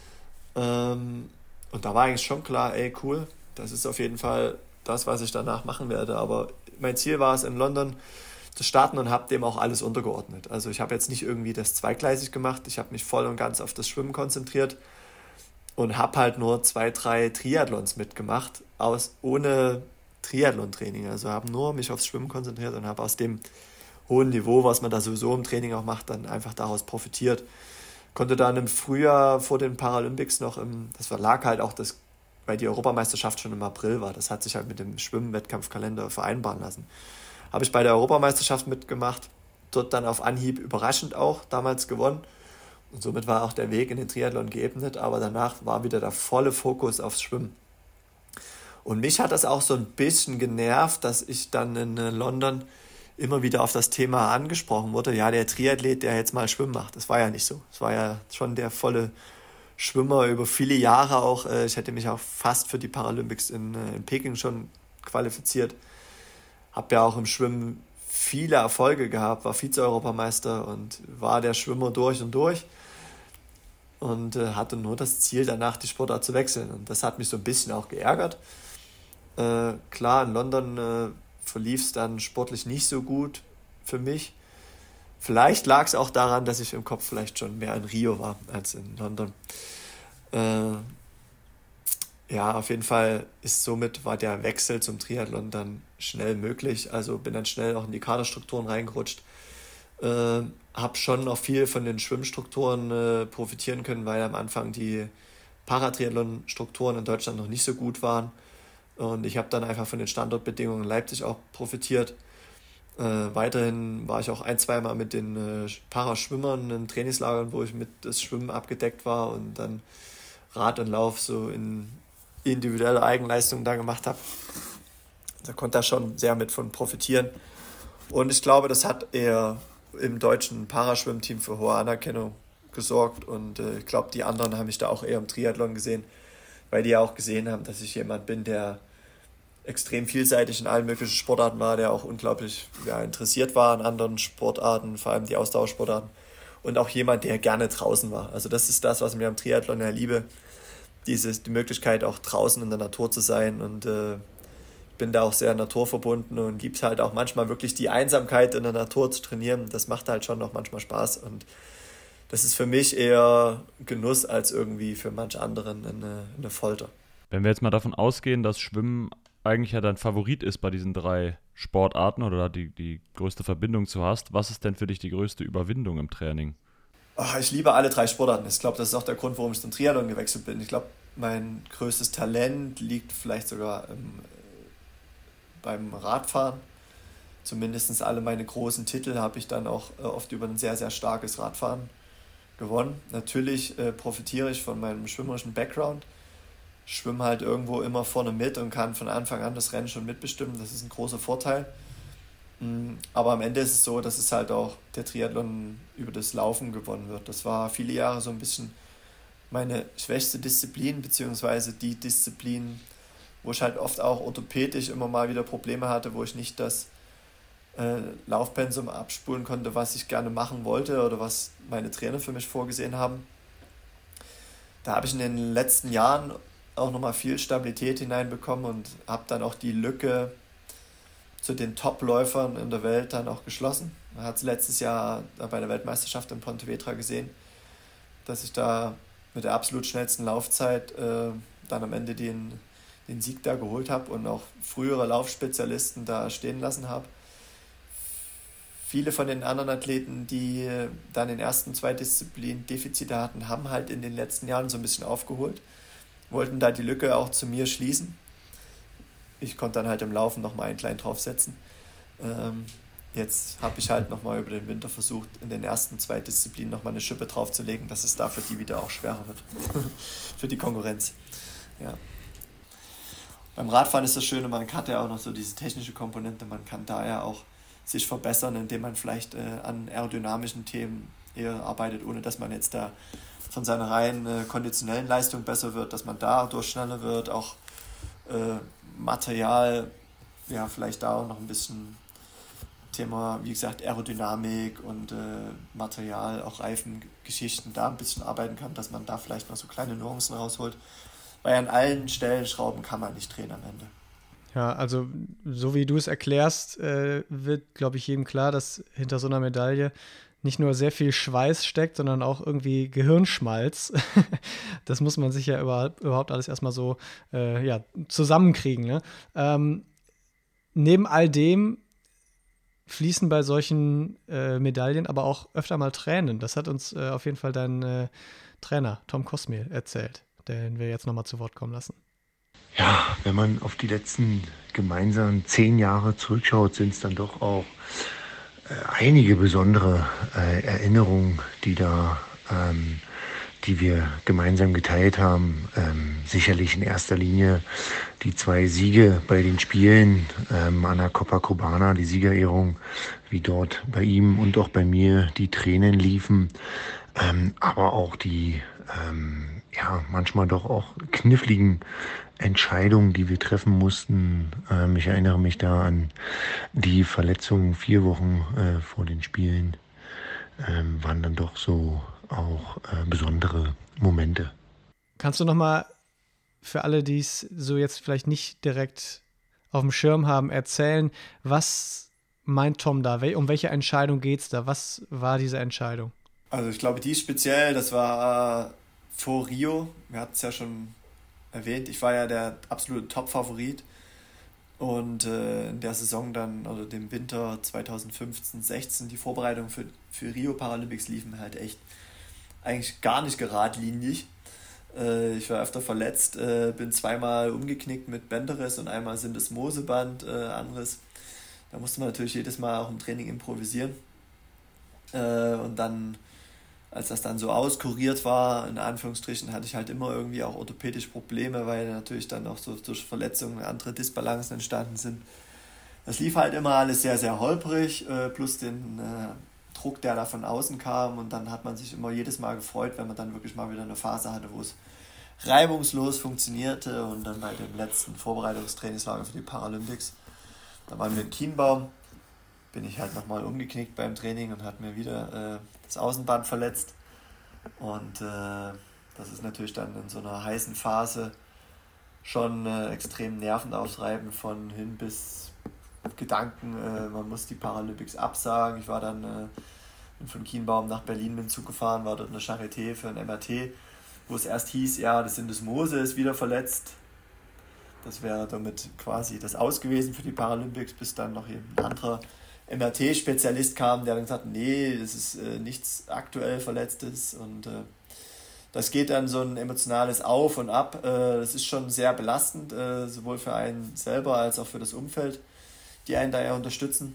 Ähm, und da war eigentlich schon klar, ey, cool, das ist auf jeden Fall das, was ich danach machen werde. Aber mein Ziel war es, in London zu starten und habe dem auch alles untergeordnet. Also ich habe jetzt nicht irgendwie das zweigleisig gemacht. Ich habe mich voll und ganz auf das Schwimmen konzentriert und habe halt nur zwei, drei Triathlons mitgemacht, aus, ohne Triathlon-Training, also habe nur mich aufs Schwimmen konzentriert und habe aus dem hohen Niveau, was man da sowieso im Training auch macht, dann einfach daraus profitiert. Konnte dann im Frühjahr vor den Paralympics noch, im, das lag halt auch, das, weil die Europameisterschaft schon im April war, das hat sich halt mit dem Schwimmen-Wettkampfkalender vereinbaren lassen. Habe ich bei der Europameisterschaft mitgemacht, dort dann auf Anhieb überraschend auch damals gewonnen und somit war auch der Weg in den Triathlon geebnet, aber danach war wieder der volle Fokus aufs Schwimmen. Und mich hat das auch so ein bisschen genervt, dass ich dann in London immer wieder auf das Thema angesprochen wurde. Ja, der Triathlet, der jetzt mal Schwimmen macht. Das war ja nicht so. Es war ja schon der volle Schwimmer über viele Jahre auch. Ich hätte mich auch fast für die Paralympics in, in Peking schon qualifiziert. Habe ja auch im Schwimmen viele Erfolge gehabt, war Vize-Europameister und war der Schwimmer durch und durch. Und äh, hatte nur das Ziel, danach die Sportart zu wechseln. Und das hat mich so ein bisschen auch geärgert. Äh, klar, in London äh, verlief es dann sportlich nicht so gut für mich. Vielleicht lag es auch daran, dass ich im Kopf vielleicht schon mehr in Rio war als in London. Äh, ja, auf jeden Fall ist somit war der Wechsel zum Triathlon dann schnell möglich. Also bin dann schnell auch in die Kaderstrukturen reingerutscht. Äh, habe schon noch viel von den Schwimmstrukturen äh, profitieren können, weil am Anfang die Paratriathlon-Strukturen in Deutschland noch nicht so gut waren. Und ich habe dann einfach von den Standortbedingungen in Leipzig auch profitiert. Äh, weiterhin war ich auch ein, zweimal mit den äh, Paraschwimmern in Trainingslagern, wo ich mit das Schwimmen abgedeckt war und dann Rad und Lauf so in individuelle Eigenleistungen da gemacht habe. Da konnte er schon sehr mit von profitieren. Und ich glaube, das hat eher im deutschen Paraschwimmteam für hohe Anerkennung gesorgt. Und äh, ich glaube, die anderen haben mich da auch eher im Triathlon gesehen, weil die ja auch gesehen haben, dass ich jemand bin, der extrem vielseitig in allen möglichen Sportarten war, der auch unglaublich ja, interessiert war an anderen Sportarten, vor allem die Ausdauersportarten. Und auch jemand, der gerne draußen war. Also das ist das, was mir am Triathlon ja liebe. Dieses, die Möglichkeit, auch draußen in der Natur zu sein. Und äh, bin da auch sehr naturverbunden und liebe es halt auch manchmal wirklich die Einsamkeit in der Natur zu trainieren. Das macht halt schon noch manchmal Spaß. Und das ist für mich eher Genuss als irgendwie für manch anderen eine, eine Folter. Wenn wir jetzt mal davon ausgehen, dass Schwimmen eigentlich ja dein Favorit ist bei diesen drei Sportarten oder die, die größte Verbindung zu hast, was ist denn für dich die größte Überwindung im Training? Oh, ich liebe alle drei Sportarten. Ich glaube, das ist auch der Grund, warum ich zum Triathlon gewechselt bin. Ich glaube, mein größtes Talent liegt vielleicht sogar im, beim Radfahren. Zumindest alle meine großen Titel habe ich dann auch oft über ein sehr, sehr starkes Radfahren gewonnen. Natürlich äh, profitiere ich von meinem schwimmerischen Background. Schwimme halt irgendwo immer vorne mit und kann von Anfang an das Rennen schon mitbestimmen. Das ist ein großer Vorteil. Aber am Ende ist es so, dass es halt auch der Triathlon über das Laufen gewonnen wird. Das war viele Jahre so ein bisschen meine schwächste Disziplin, beziehungsweise die Disziplin, wo ich halt oft auch orthopädisch immer mal wieder Probleme hatte, wo ich nicht das äh, Laufpensum abspulen konnte, was ich gerne machen wollte oder was meine Trainer für mich vorgesehen haben. Da habe ich in den letzten Jahren auch nochmal viel Stabilität hineinbekommen und habe dann auch die Lücke zu den Top-Läufern in der Welt dann auch geschlossen. Man hat es letztes Jahr bei der Weltmeisterschaft in Pontevedra gesehen, dass ich da mit der absolut schnellsten Laufzeit äh, dann am Ende den, den Sieg da geholt habe und auch frühere Laufspezialisten da stehen lassen habe. Viele von den anderen Athleten, die dann in den ersten zwei Disziplinen Defizite hatten, haben halt in den letzten Jahren so ein bisschen aufgeholt, wollten da die Lücke auch zu mir schließen. Ich konnte dann halt im Laufen nochmal einen kleinen draufsetzen. Ähm, jetzt habe ich halt nochmal über den Winter versucht, in den ersten zwei Disziplinen nochmal eine Schippe draufzulegen, dass es da für die wieder auch schwerer wird. Für die Konkurrenz. Ja. Beim Radfahren ist das Schöne, man hat ja auch noch so diese technische Komponente, man kann da ja auch sich verbessern, indem man vielleicht äh, an aerodynamischen Themen eher arbeitet, ohne dass man jetzt da von seiner rein äh, konditionellen Leistung besser wird, dass man dadurch schneller wird, auch äh, Material, ja, vielleicht da auch noch ein bisschen Thema, wie gesagt, Aerodynamik und äh, Material, auch Reifengeschichten, da ein bisschen arbeiten kann, dass man da vielleicht noch so kleine Nuancen rausholt, weil an allen Stellschrauben kann man nicht drehen am Ende. Ja, also so wie du es erklärst, äh, wird, glaube ich, jedem klar, dass hinter so einer Medaille nicht nur sehr viel Schweiß steckt, sondern auch irgendwie Gehirnschmalz. Das muss man sich ja überhaupt, überhaupt alles erstmal so äh, ja, zusammenkriegen. Ne? Ähm, neben all dem fließen bei solchen äh, Medaillen aber auch öfter mal Tränen. Das hat uns äh, auf jeden Fall dein äh, Trainer Tom Kosmiel erzählt, den wir jetzt nochmal zu Wort kommen lassen. Ja, wenn man auf die letzten gemeinsamen zehn Jahre zurückschaut, sind es dann doch auch einige besondere äh, Erinnerungen, die da, ähm, die wir gemeinsam geteilt haben. Ähm, sicherlich in erster Linie die zwei Siege bei den Spielen ähm, an der Copacabana, die Siegerehrung, wie dort bei ihm und auch bei mir die Tränen liefen, ähm, aber auch die ähm, ja manchmal doch auch kniffligen Entscheidungen, die wir treffen mussten. Ähm, ich erinnere mich da an die Verletzungen vier Wochen äh, vor den Spielen. Ähm, waren dann doch so auch äh, besondere Momente. Kannst du noch mal für alle, die es so jetzt vielleicht nicht direkt auf dem Schirm haben, erzählen, was meint Tom da? Um welche Entscheidung geht es da? Was war diese Entscheidung? Also ich glaube, die speziell, das war vor Rio. Wir hatten es ja schon erwähnt, ich war ja der absolute Top-Favorit und äh, in der Saison dann, oder dem Winter zwanzig fünfzehn sechzehn, die Vorbereitung für, für Rio Paralympics liefen halt echt eigentlich gar nicht geradlinig. Äh, ich war öfter verletzt, äh, bin zweimal umgeknickt mit Bänderriss und einmal Syndesmoseband, äh, anderes. Da musste man natürlich jedes Mal auch im Training improvisieren. Äh, und dann, als das dann so auskuriert war, in Anführungsstrichen, hatte ich halt immer irgendwie auch orthopädische Probleme, weil natürlich dann auch so durch Verletzungen andere Disbalancen entstanden sind. Das lief halt immer alles sehr, sehr holprig, äh, plus den äh, Druck, der da von außen kam. Und dann hat man sich immer jedes Mal gefreut, wenn man dann wirklich mal wieder eine Phase hatte, wo es reibungslos funktionierte. Und dann bei dem letzten Vorbereitungstrainingslager für die Paralympics, da waren wir in Kienbaum, bin ich halt nochmal umgeknickt beim Training und hat mir wieder äh, das Außenband verletzt. Und äh, das ist natürlich dann in so einer heißen Phase schon äh, extrem nervenaufreibend von hin bis Gedanken, äh, man muss die Paralympics absagen. Ich war dann äh, bin von Kienbaum nach Berlin mit dem Zug gefahren, war dort eine Charité für ein M R T, wo es erst hieß, ja, das Syndesmose ist wieder verletzt. Das wäre damit quasi das Aus gewesen für die Paralympics, bis dann noch ein anderer M R T-Spezialist kam, der dann gesagt hat, nee, das ist äh, nichts aktuell Verletztes. Und äh, das geht dann so ein emotionales Auf und Ab. Äh, das ist schon sehr belastend, äh, sowohl für einen selber als auch für das Umfeld, die einen da ja unterstützen.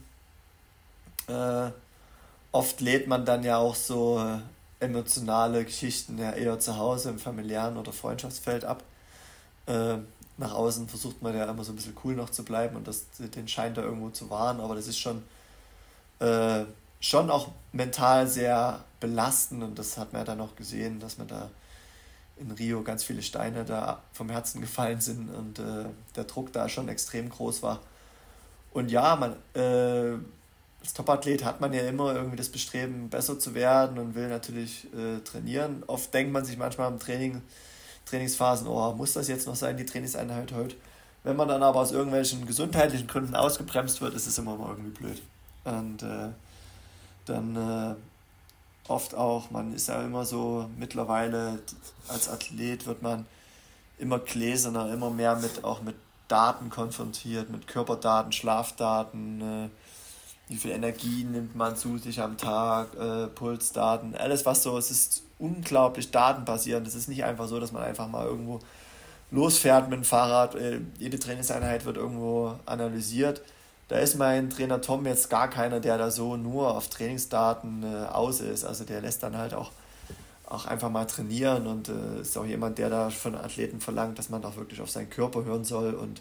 Äh, oft lädt man dann ja auch so äh, emotionale Geschichten ja eher zu Hause im familiären oder Freundschaftsfeld ab. Äh, nach außen versucht man ja immer so ein bisschen cool noch zu bleiben und das, den Schein da irgendwo zu wahren, aber das ist schon, äh, schon auch mental sehr belastend und das hat man ja dann auch gesehen, dass man da in Rio ganz viele Steine da vom Herzen gefallen sind und äh, der Druck da schon extrem groß war. Und ja, man, äh, als Topathlet hat man ja immer irgendwie das Bestreben, besser zu werden und will natürlich äh, trainieren. Oft denkt man sich manchmal im Training, Trainingsphasen, oh, muss das jetzt noch sein, die Trainingseinheit heute? Wenn man dann aber aus irgendwelchen gesundheitlichen Gründen ausgebremst wird, ist es immer mal irgendwie blöd. Und äh, dann äh, oft auch, man ist ja immer so, mittlerweile als Athlet wird man immer gläserner, immer mehr mit auch mit Daten konfrontiert, mit Körperdaten, Schlafdaten, äh, wie viel Energie nimmt man zu sich am Tag, äh, Pulsdaten, alles was so, es ist unglaublich datenbasierend. Es ist nicht einfach so, dass man einfach mal irgendwo losfährt mit dem Fahrrad, äh, jede Trainingseinheit wird irgendwo analysiert. Da ist mein Trainer Tom jetzt gar keiner, der da so nur auf Trainingsdaten äh, aus ist. Also der lässt dann halt auch, auch einfach mal trainieren und äh, ist auch jemand, der da von Athleten verlangt, dass man auch wirklich auf seinen Körper hören soll. Und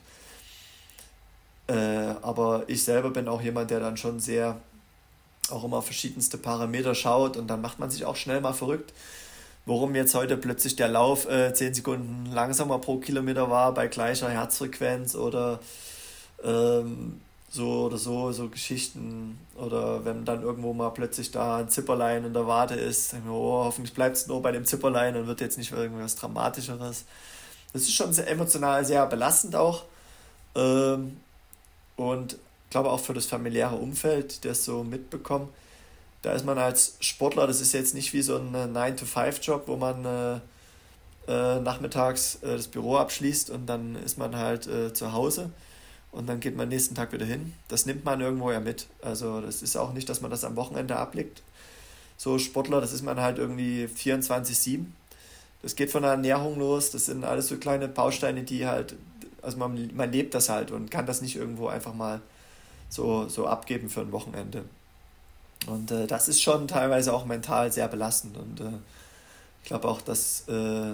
äh, aber ich selber bin auch jemand, der dann schon sehr auch immer auf verschiedenste Parameter schaut und dann macht man sich auch schnell mal verrückt, warum jetzt heute plötzlich der Lauf äh, zehn Sekunden langsamer pro Kilometer war bei gleicher Herzfrequenz oder ähm, so oder so, so Geschichten oder wenn dann irgendwo mal plötzlich da ein Zipperlein in der Wade ist, denken wir, oh, hoffentlich bleibt es nur bei dem Zipperlein und wird jetzt nicht irgendwas Dramatischeres. Das ist schon sehr emotional sehr belastend auch ähm, und ich glaube auch für das familiäre Umfeld, das so mitbekommen, da ist man als Sportler, das ist jetzt nicht wie so ein nine to five Job, wo man äh, äh, nachmittags äh, das Büro abschließt und dann ist man halt äh, zu Hause und dann geht man nächsten Tag wieder hin. Das nimmt man irgendwo ja mit. Also das ist auch nicht, dass man das am Wochenende ablegt. So Sportler, das ist man halt irgendwie vierundzwanzig sieben. Das geht von der Ernährung los, das sind alles so kleine Bausteine, die halt, also man, man lebt das halt und kann das nicht irgendwo einfach mal so, so abgeben für ein Wochenende. Und äh, das ist schon teilweise auch mental sehr belastend. Und äh, ich glaube auch, dass äh,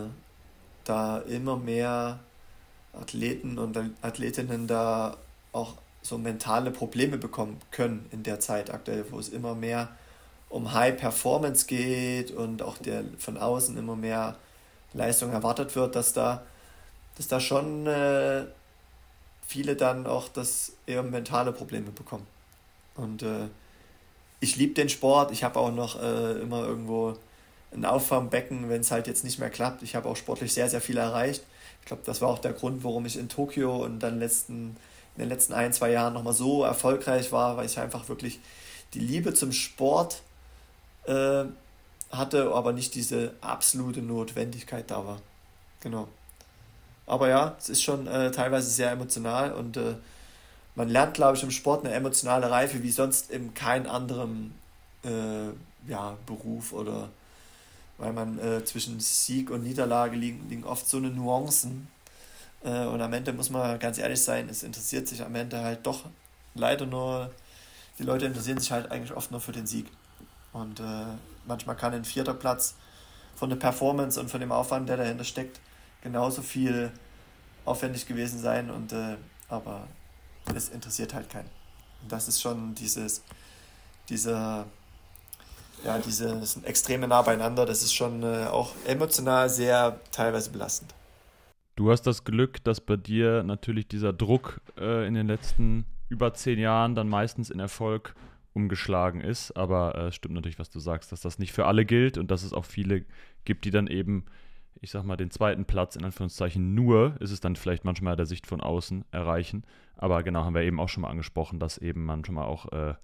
da immer mehr Athleten und Athletinnen da auch so mentale Probleme bekommen können in der Zeit aktuell, wo es immer mehr um High Performance geht und auch der von außen immer mehr Leistung erwartet wird, dass da, dass da schon äh, viele dann auch das eher mentale Probleme bekommen. Und äh, ich liebe den Sport, ich habe auch noch äh, immer irgendwo ein Auffangbecken, wenn es halt jetzt nicht mehr klappt. Ich habe auch sportlich sehr, sehr viel erreicht. Ich glaube, das war auch der Grund, warum ich in Tokio und dann letzten, in den letzten ein, zwei Jahren nochmal so erfolgreich war, weil ich einfach wirklich die Liebe zum Sport äh, hatte, aber nicht diese absolute Notwendigkeit da war. Genau. Aber ja, es ist schon äh, teilweise sehr emotional und äh, man lernt, glaube ich, im Sport eine emotionale Reife wie sonst in keinem anderen äh, ja, Beruf oder weil man äh, zwischen Sieg und Niederlage liegen, liegen oft so eine Nuancen äh, und am Ende muss man ganz ehrlich sein, es interessiert sich am Ende halt doch leider nur, die Leute interessieren sich halt eigentlich oft nur für den Sieg. Und äh, manchmal kann ein vierter Platz von der Performance und von dem Aufwand, der dahinter steckt, genauso viel aufwendig gewesen sein. Und, äh, aber es interessiert halt keinen. Und das ist schon dieses, dieser, ja, dieses extreme nah beieinander, das ist schon äh, auch emotional sehr teilweise belastend. Du hast das Glück, dass bei dir natürlich dieser Druck äh, in den letzten über zehn Jahren dann meistens in Erfolg umgeschlagen ist. Aber es äh, stimmt natürlich, was du sagst, dass das nicht für alle gilt und dass es auch viele gibt, die dann eben, ich sag mal, den zweiten Platz in Anführungszeichen nur, ist es dann vielleicht manchmal der Sicht von außen, erreichen. Aber genau, haben wir eben auch schon mal angesprochen, dass eben manchmal auch äh,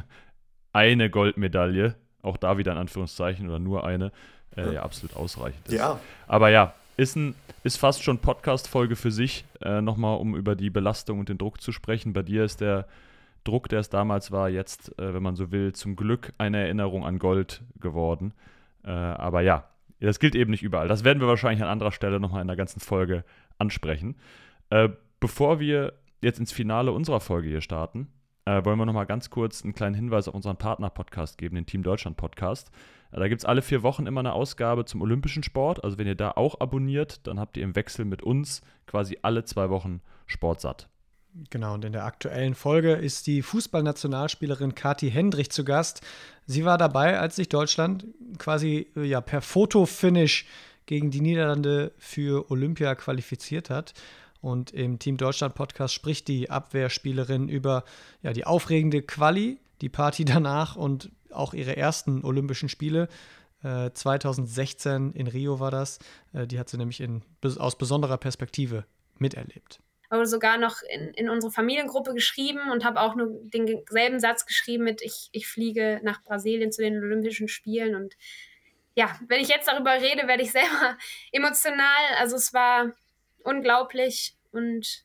eine Goldmedaille, auch da wieder in Anführungszeichen oder nur eine, äh, ja. ja absolut ausreichend ist. Ja. Aber ja, Ist, ein, ist fast schon Podcast-Folge für sich, äh, nochmal, um über die Belastung und den Druck zu sprechen. Bei dir ist der Druck, der es damals war, jetzt, äh, wenn man so will, zum Glück eine Erinnerung an Gold geworden. Äh, aber ja, das gilt eben nicht überall. Das werden wir wahrscheinlich an anderer Stelle nochmal in der ganzen Folge ansprechen. Äh, bevor wir jetzt ins Finale unserer Folge hier starten, äh, wollen wir nochmal ganz kurz einen kleinen Hinweis auf unseren Partner-Podcast geben, den Team Deutschland-Podcast. Da gibt es alle vier Wochen immer eine Ausgabe zum olympischen Sport. Also wenn ihr da auch abonniert, dann habt ihr im Wechsel mit uns quasi alle zwei Wochen Sportsatt. Genau, und in der aktuellen Folge ist die Fußballnationalspielerin Kathi Hendrich zu Gast. Sie war dabei, als sich Deutschland quasi ja, per Fotofinish gegen die Niederlande für Olympia qualifiziert hat. Und im Team Deutschland-Podcast spricht die Abwehrspielerin über ja, die aufregende Quali, die Party danach und auch ihre ersten Olympischen Spiele. Äh, zweitausendsechzehn in Rio war das. Äh, die hat sie nämlich in, aus besonderer Perspektive miterlebt. Aber sogar noch in, in unsere Familiengruppe geschrieben und habe auch nur denselben Satz geschrieben mit ich, ich fliege nach Brasilien zu den Olympischen Spielen. Und ja, wenn ich jetzt darüber rede, werde ich selber emotional. Also es war unglaublich und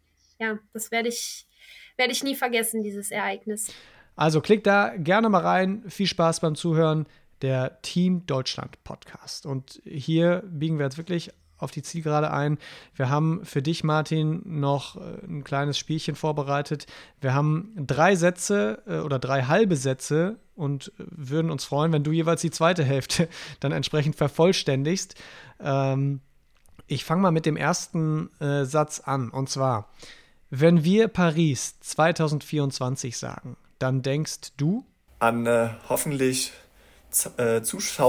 ja, das werde ich, werde ich nie vergessen, dieses Ereignis. Also klickt da gerne mal rein. Viel Spaß beim Zuhören. Der Team Deutschland Podcast. Und hier biegen wir jetzt wirklich auf die Zielgerade ein. Wir haben für dich, Martin, noch ein kleines Spielchen vorbereitet. Wir haben drei Sätze äh, oder drei halbe Sätze und würden uns freuen, wenn du jeweils die zweite Hälfte dann entsprechend vervollständigst. Ähm, ich fange mal mit dem ersten äh, Satz an. Und zwar, wenn wir Paris zwanzig vierundzwanzig sagen, dann denkst du? An äh, hoffentlich z- äh,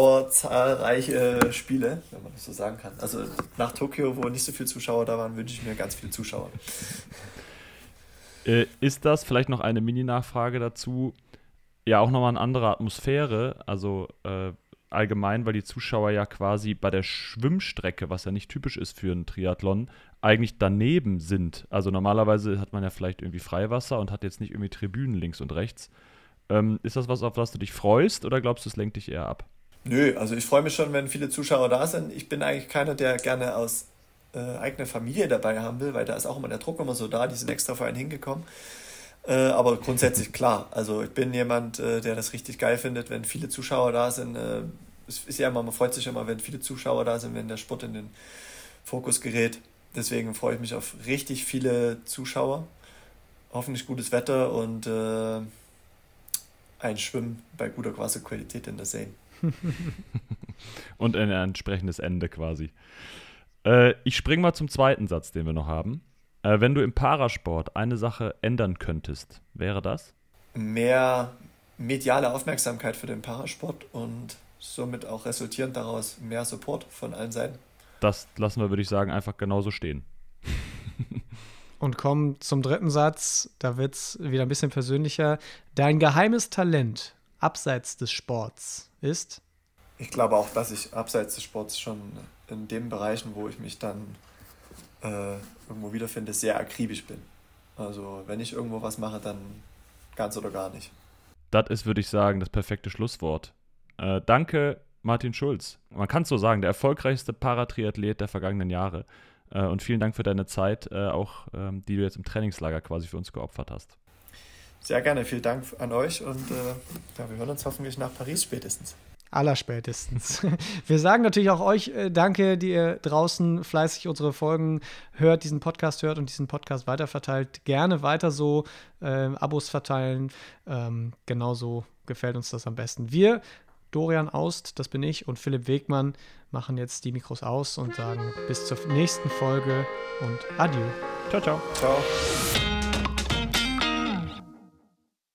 zuschauerzahlreiche Spiele, wenn man das so sagen kann. Also nach Tokio, wo nicht so viele Zuschauer da waren, wünsche ich mir ganz viele Zuschauer. Äh, ist das vielleicht noch eine Mini-Nachfrage dazu? Ja, auch nochmal eine andere Atmosphäre, also äh, allgemein, weil die Zuschauer ja quasi bei der Schwimmstrecke, was ja nicht typisch ist für einen Triathlon, eigentlich daneben sind. Also normalerweise hat man ja vielleicht irgendwie Freiwasser und hat jetzt nicht irgendwie Tribünen links und rechts. Ähm, ist das was, auf was du dich freust oder glaubst du, es lenkt dich eher ab? Nö, also ich freue mich schon, wenn viele Zuschauer da sind. Ich bin eigentlich keiner, der gerne aus äh, eigener Familie dabei haben will, weil da ist auch immer der Druck immer so da, die sind extra für einen hingekommen. Äh, aber grundsätzlich klar, also ich bin jemand, äh, der das richtig geil findet, wenn viele Zuschauer da sind. Äh, es ist ja immer, man freut sich immer, wenn viele Zuschauer da sind, wenn der Sport in den Fokus gerät. Deswegen freue ich mich auf richtig viele Zuschauer, hoffentlich gutes Wetter und äh, ein Schwimmen bei guter Wasserqualität in der Seine. Und ein entsprechendes Ende quasi. Äh, ich springe mal zum zweiten Satz, den wir noch haben. Äh, wenn du im Parasport eine Sache ändern könntest, wäre das? Mehr mediale Aufmerksamkeit für den Parasport und somit auch resultierend daraus mehr Support von allen Seiten. Das lassen wir, würde ich sagen, einfach genauso stehen. Und kommen zum dritten Satz, da wird es wieder ein bisschen persönlicher. Dein geheimes Talent abseits des Sports ist? Ich glaube auch, dass ich abseits des Sports schon in den Bereichen, wo ich mich dann äh, irgendwo wiederfinde, sehr akribisch bin. Also wenn ich irgendwo was mache, dann ganz oder gar nicht. Das ist, würde ich sagen, das perfekte Schlusswort. Äh, danke, Martin Schulz. Man kann es so sagen, der erfolgreichste Paratriathlet der vergangenen Jahre. Äh, und vielen Dank für deine Zeit, äh, auch ähm, die du jetzt im Trainingslager quasi für uns geopfert hast. Sehr gerne, vielen Dank an euch und äh, ja, wir hören uns hoffentlich nach Paris spätestens. Allerspätestens. Wir sagen natürlich auch euch äh, danke, die ihr draußen fleißig unsere Folgen hört, diesen Podcast hört und diesen Podcast weiterverteilt. Gerne weiter so äh, Abos verteilen. Ähm, genauso gefällt uns das am besten. Wir, Dorian Aust, das bin ich, und Philipp Wegmann machen jetzt die Mikros aus und sagen bis zur nächsten Folge und adieu. Ciao, ciao. Ciao.